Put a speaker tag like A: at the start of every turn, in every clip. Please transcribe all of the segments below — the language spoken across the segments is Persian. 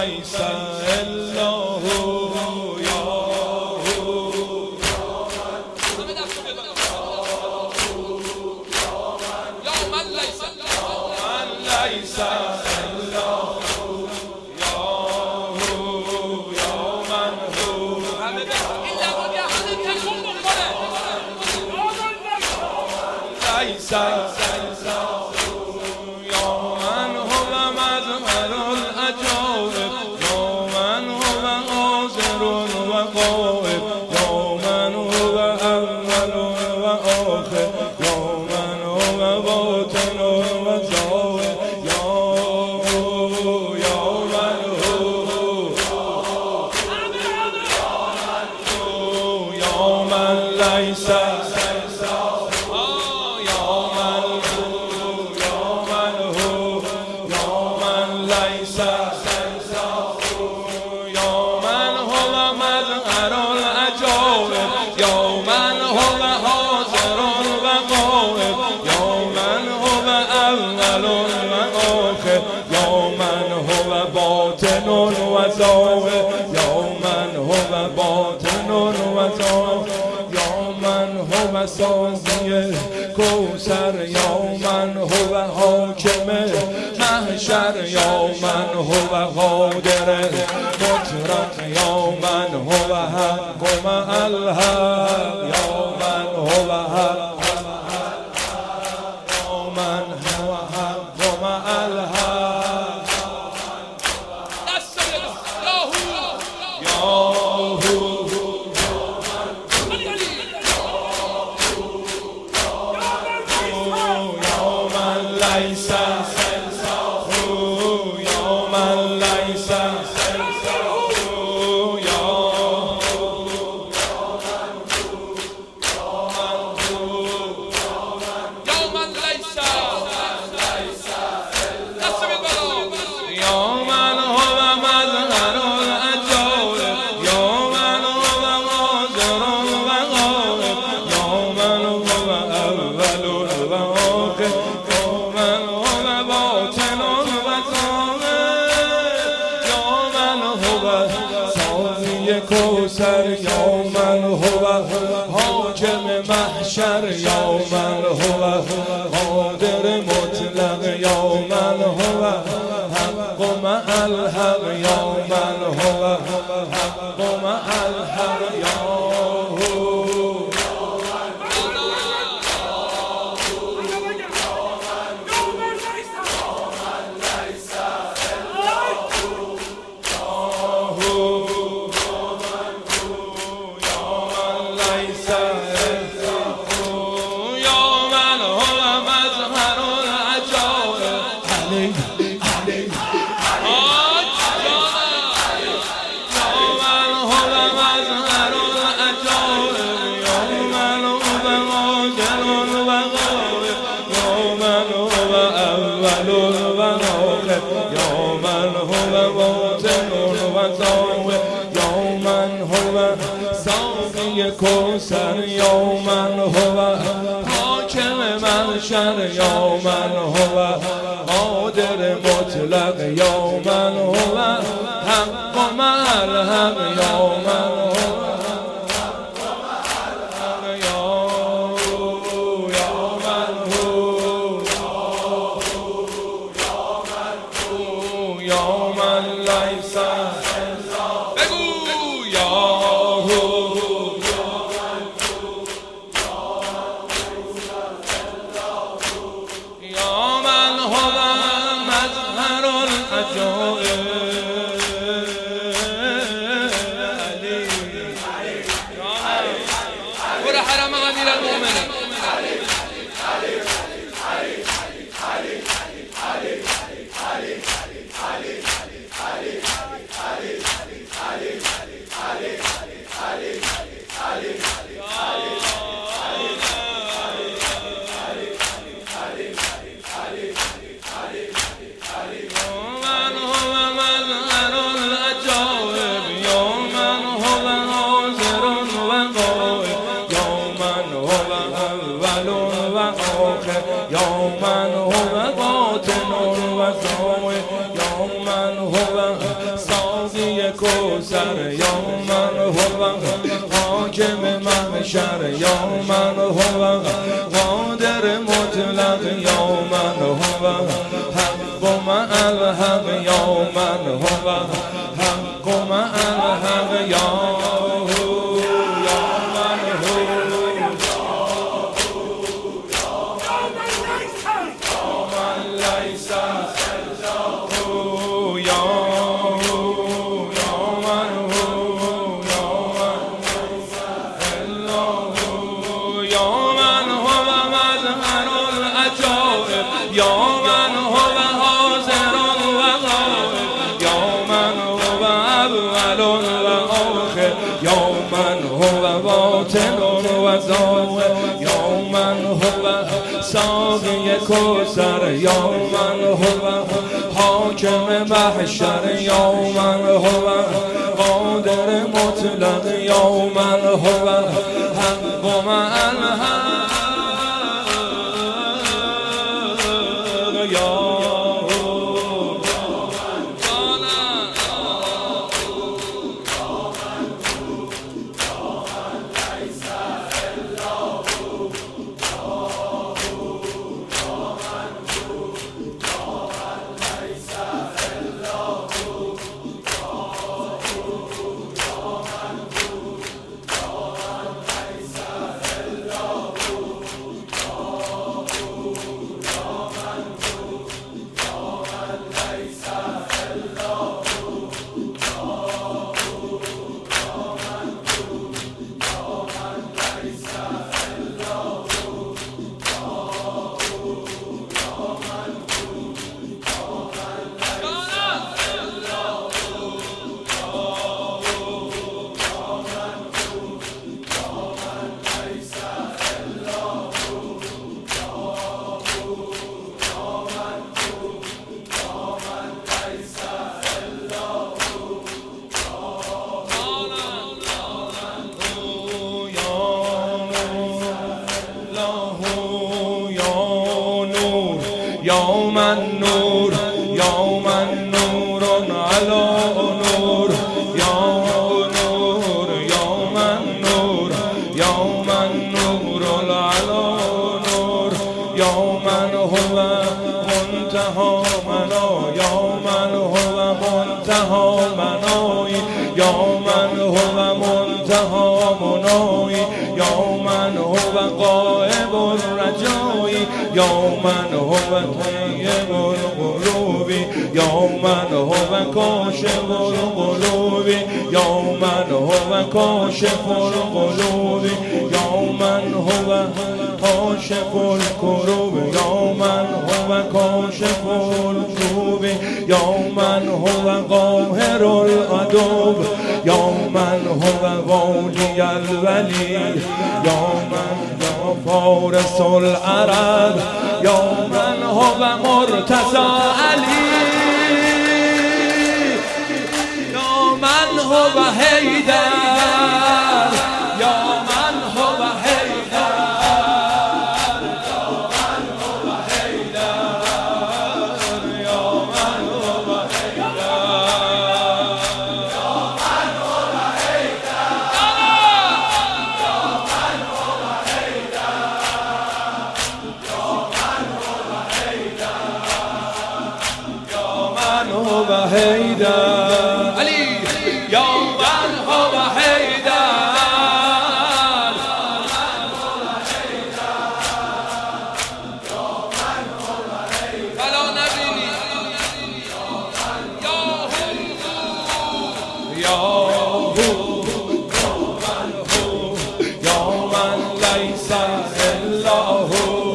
A: ليس إلا هو يا من ليس إلا هو يا من هو ليس باطن و ظاهر یا من هو باطن و ظاهر یا من هو سازی کوثر یا من هو حاکم محشر یا من هو قادر مطلق یا من هو حق مع الحق یا من هو حق یا من هو حق مع الحق کوثر یا من هو حاکم محشر یا من هو قادر مطلق یا من هو حق مع الحق یا من هو حق مع الحق یا کوثر یا من هو حاکم محشر یا من هو قادر مطلق یا من هو حق مع الحق یا من هو یا من هو باطن و ظاهر یا من هو کوثر یا من هو حاکم محشر یا من هو قادر مطلق یا من هو حق مع الحق یا من هو حق مع الحق یا یا من هو حاضر و غائب یا من هو اول و آخر یا من هو باطن و ظاهر یا من هو ساقی کوثر یا من هو حاکم محشر یا من هو قادر مطلق یا من هو حق مع الحق یا من نور یا من نور علی نور یا نور یا من نور یا من نور علی نور یا من هو منتهی منای یا من هو منتهی منای یا من هو منتهی منای یا من هو غائب الرجای یا من هو طیب القلوب یا من هو کاشف القلوب یا من هو کاشف القلوب یا من هو کاشف الکروب یا من هو کاشف الکروب یا من هو قاهر العدو یا من هو والی الولی یا من فارس العرب یا من هو مرتضی علی یا من هو حیدر یا من هو حیدر یا من هو حیدر یا من هو حیدر علی یا من هو حیدر فلا نبینی یا هو یا من لیس الا هو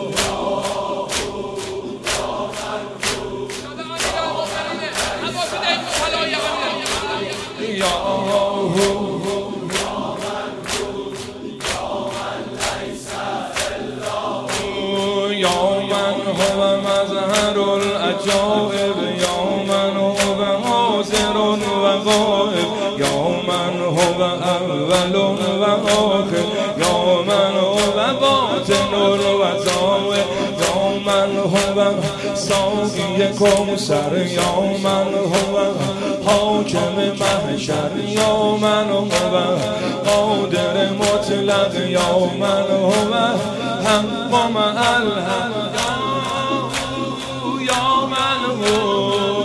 A: هو مظهر العجائب یا من هو حاضر و غائب یا من هو اول و آخر یا من هو باطن و ظاهر یا من هو ساقی کوثر یا من هو حاکم محشر یا من هو قادر مطلق یا من هو حق مع الحق یا من هو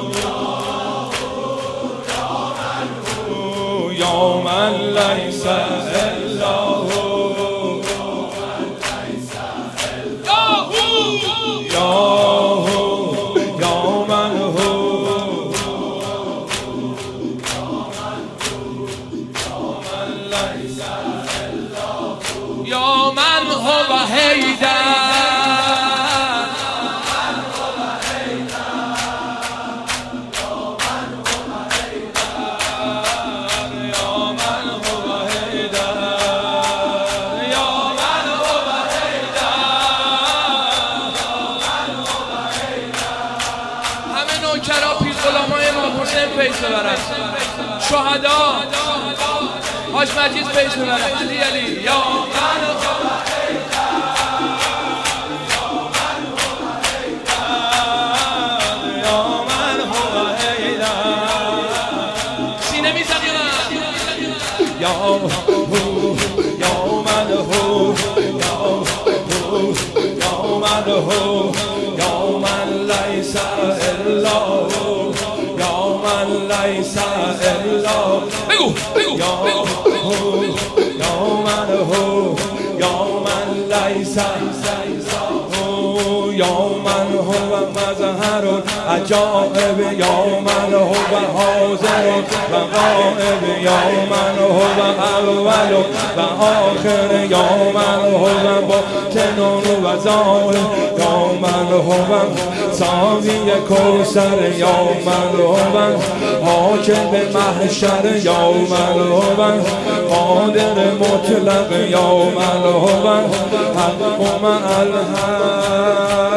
A: یا من لیس الا هو یا من هو حیدر نوکرا پیر غلامای امام حسین پیش ببرن، شهدا حاج مجید پیش ببرن، علی علی یا من یا من هو حیدر سینه میزنی یا من هو یا من هو یا من لیس الا هو یا من لیس الا بگو یا من هو یا من لیس یا من هو مظهر العجائب یا من هو حاضر و غائب یا من هو اول و آخر یا من هو باطن و ظاهر یا من هو ساقی کوثر یا من هو حاکم محشر یا من هو قادر مطلق یا من هو حق مع الحق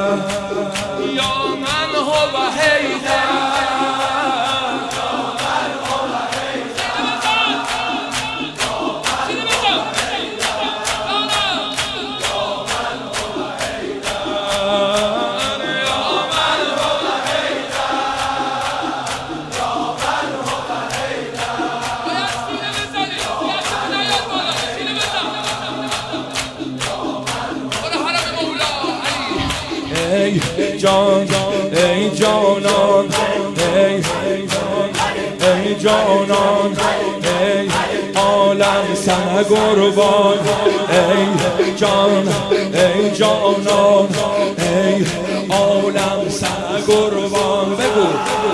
A: ای جان ای جانان ای جانان ای عالم سر قربان ای جان ای جانان ای عالم سر قربان بگو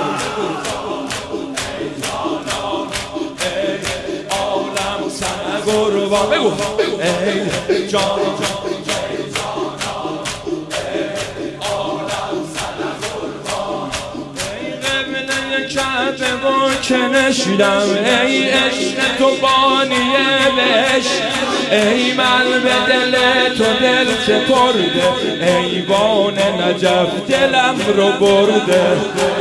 A: ای عالم سر قربان بگو ای جان کعبه با که نشیدم ای عشق تو بانی بهشت ای من به دل تو دل سپرده ای بان نجف دلم رو برده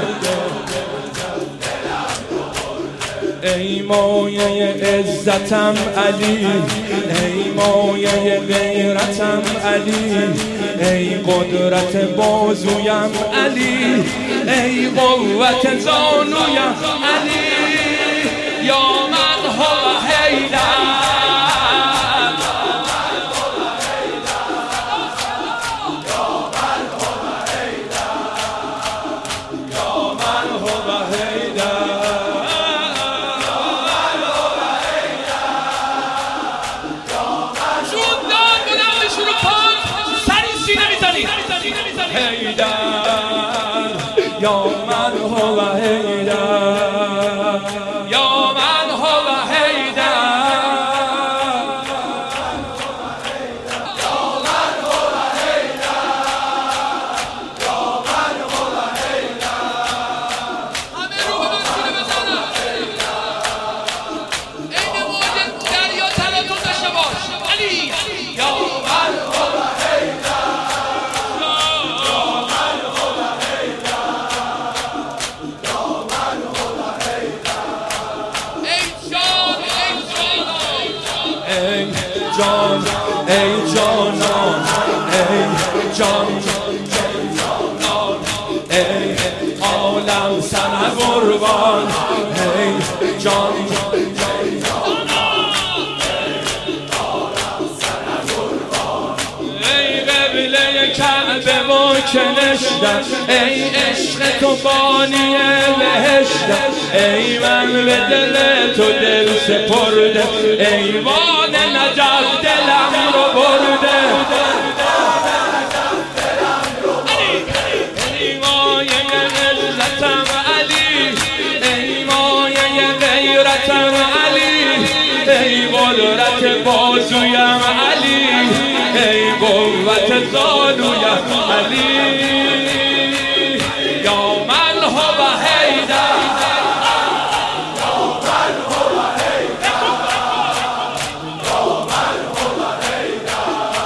A: ای مایه عزتم علی ای مایه غیرتم علی ای قدرت بازویم علی ای قوت زانویم علی یا من هو حیدر حیدر یا من هو حیدر یا من هو حیدر یا من هو حیدر یا من هو حیدر همه رو به مسئله بزنن این موج دریا تلاطم داشته باش علی یا من هو دارم سر قربان ای جان کعبه و کنشتم ای عشق تو بانی بهشتم ای من به دل تو دل سپرده ایوان نجف دلم رو برده ای مایه عزتم علی ای مایه غیرتم علی ای قدرت بازویم علی ای قوت زانویم علی یا من هو حیدر یا من هو حیدر یا من هو حیدر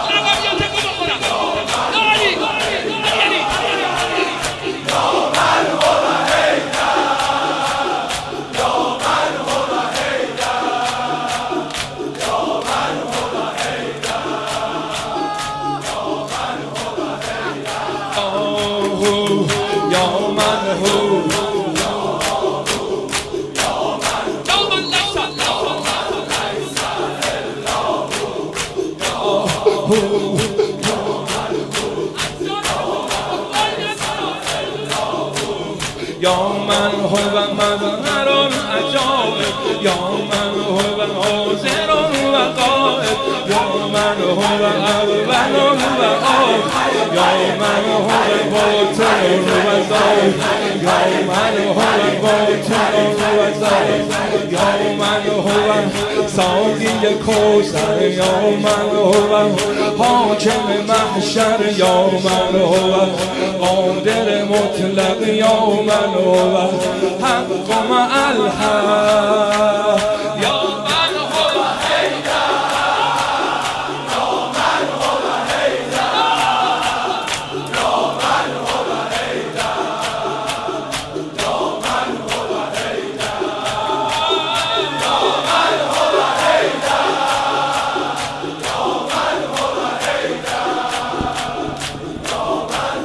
A: یا من هو مظهر العجائب یا من هو حاضر و غائب یا من هو اول و آخر یا من هو باطن و ظاهر یا من هو باطن و ظاهر یا من هو ساقی کوثر یا من هو حاکم محشر یا من هو قادر مطلق یا من هو حق مع الحق یا من هو حیدر یا من هو حیدر یا من هو حیدر یا من هو حیدر یا من هو حیدر یا من هو حیدر یا من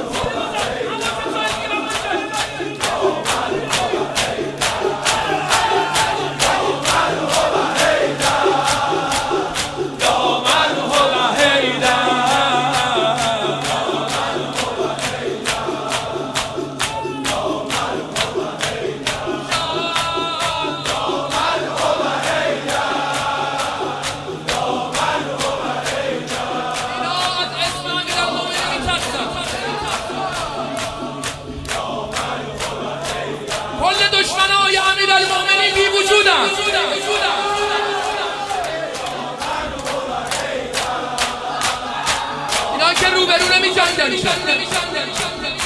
A: کل دشمنای امیرالمومنین بی وجودن اینا که روبرو نمی جنگن